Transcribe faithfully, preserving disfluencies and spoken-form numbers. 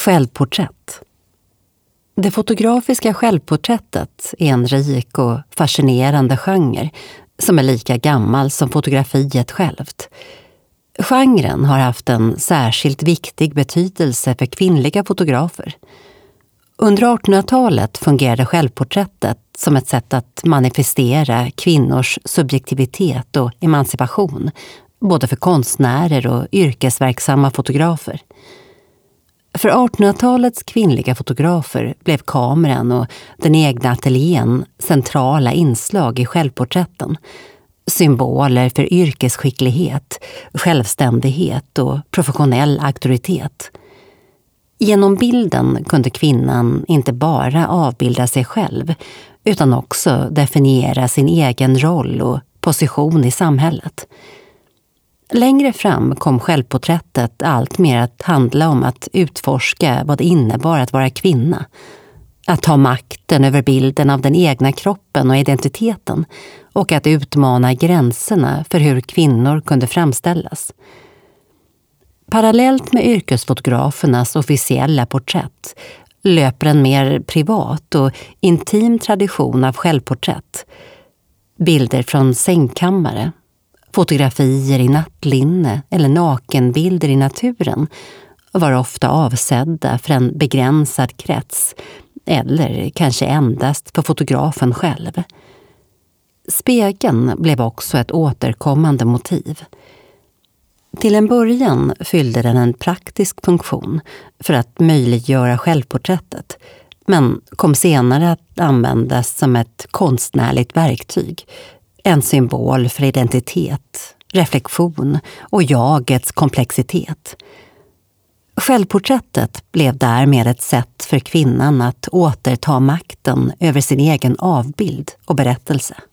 Självporträtt. Det fotografiska självporträttet är en rik och fascinerande genre som är lika gammal som fotografiet självt. Genren har haft en särskilt viktig betydelse för kvinnliga fotografer. Under artonhundratalet fungerade självporträttet som ett sätt att manifestera kvinnors subjektivitet och emancipation, både för konstnärer och yrkesverksamma fotografer. För artonhundratalets kvinnliga fotografer blev kameran och den egna ateljén centrala inslag i självporträtten. Symboler för yrkesskicklighet, självständighet och professionell auktoritet. Genom bilden kunde kvinnan inte bara avbilda sig själv utan också definiera sin egen roll och position i samhället. Längre fram kom självporträttet allt mer att handla om att utforska vad det innebar att vara kvinna. Att ta makten över bilden av den egna kroppen och identiteten och att utmana gränserna för hur kvinnor kunde framställas. Parallellt med yrkesfotografernas officiella porträtt löper en mer privat och intim tradition av självporträtt. Bilder från sängkammare, fotografier i nattlinne eller nakenbilder i naturen var ofta avsedda för en begränsad krets eller kanske endast för fotografen själv. Spegeln blev också ett återkommande motiv. Till en början fyllde den en praktisk funktion för att möjliggöra självporträttet, men kom senare att användas som ett konstnärligt verktyg, en symbol för identitet, reflektion och jagets komplexitet. Självporträttet blev därmed ett sätt för kvinnan att återta makten över sin egen avbild och berättelse.